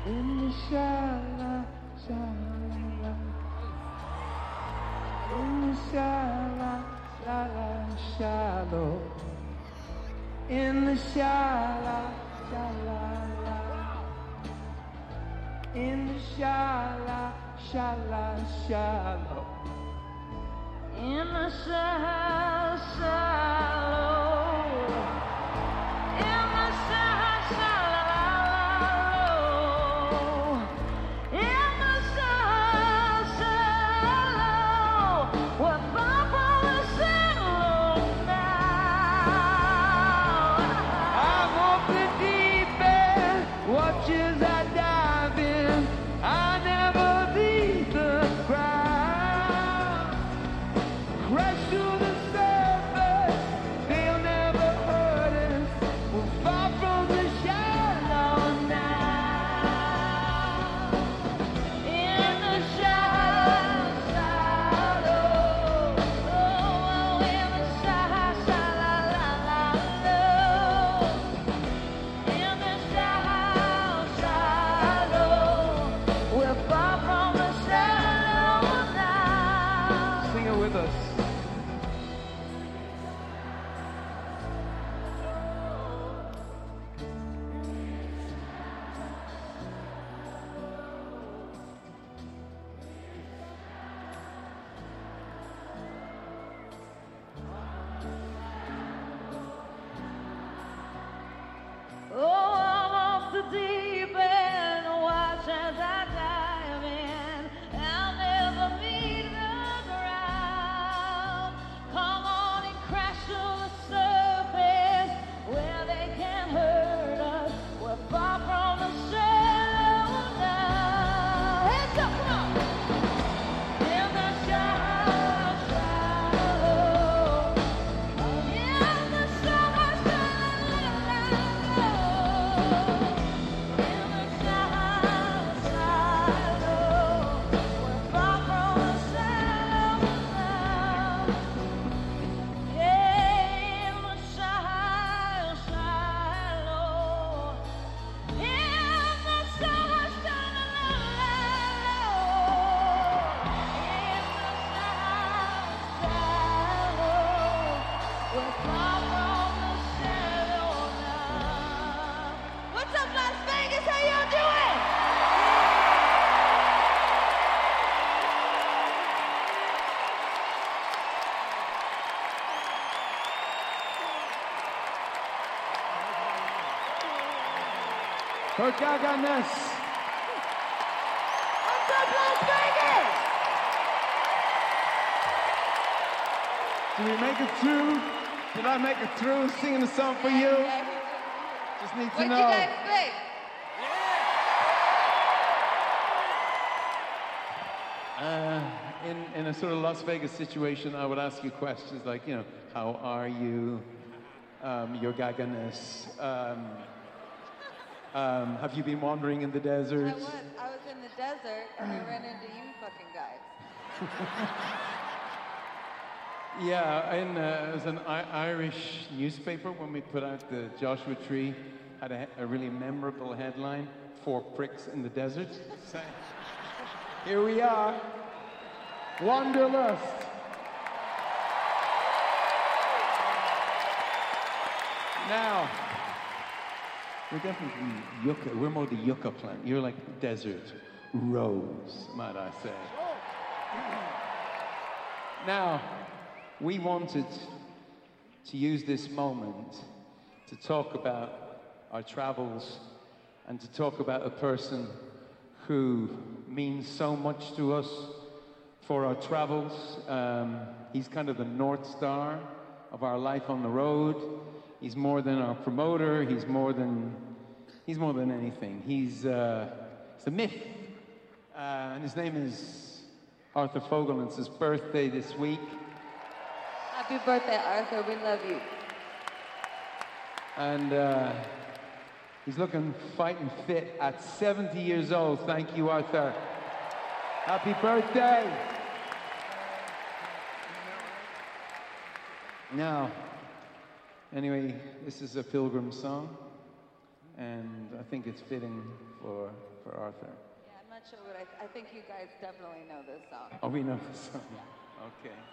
In the shala, shala, in the shala, shala, shallow. In the shala, shala, in the shala, shala, shallow. In the shala, shallow. In the shala, shallow. In the shala, shallow. We're far from the shallow now. I'm off the deep end, watch as I dive in. I never leave the ground. Crash to the surface, they'll never hurt us. We're far from the shallow now. In the shallow, shallow. Oh, in the shallow, shallow. In the shallow, shallow. We're far from the shallow now. Sing it with us. Oh, I'm off the deep end, watch as I dive in. I'll never meet the ground. Come on and crash to the surface where they can't hurt us. We're far from the shallow now. Hands up, come on. In the shallow, shallow. In the shallow, shallow. In the shallow, shallow. We're far from the shallow now. Yeah, in the shallow, shallow. In the shallow, shallow. We're far from the shallow now. What's up, Las Vegas? How y'all doing? Her gaga-ness. What's up, Las Vegas? Did we make it through? Did I make it through singing a song for you? Just need to What'd know. you guys think? In a sort of Las Vegas situation, I would ask you questions like, you know, how are you? Your gaga-ness. Have you been wandering in the desert? I was in the desert and I ran into you fucking guys. Yeah, it was an Irish newspaper when we put out the Joshua Tree, had a really memorable headline, 4 pricks in the desert. So, here we are, Wanderlust. Now, we're definitely yucca, we're more the yucca plant. You're like desert rose, might I say. Now, we wanted to use this moment to talk about our travels and to talk about a person who means so much to us for our travels. He's kind of the North Star of our life on the road. He's more than our promoter. He's more than anything. He's a myth. And his name is Arthur Fogel, and it's his birthday this week. Happy birthday, Arthur. We love you. And he's looking fighting fit at 70 years old. Thank you, Arthur. Happy birthday. Now, anyway, this is a Pilgrim song. And I think think it's fitting for Arthur? Yeah, I'm not sure, but I think you guys definitely know this song. Oh, we know this song. Okay.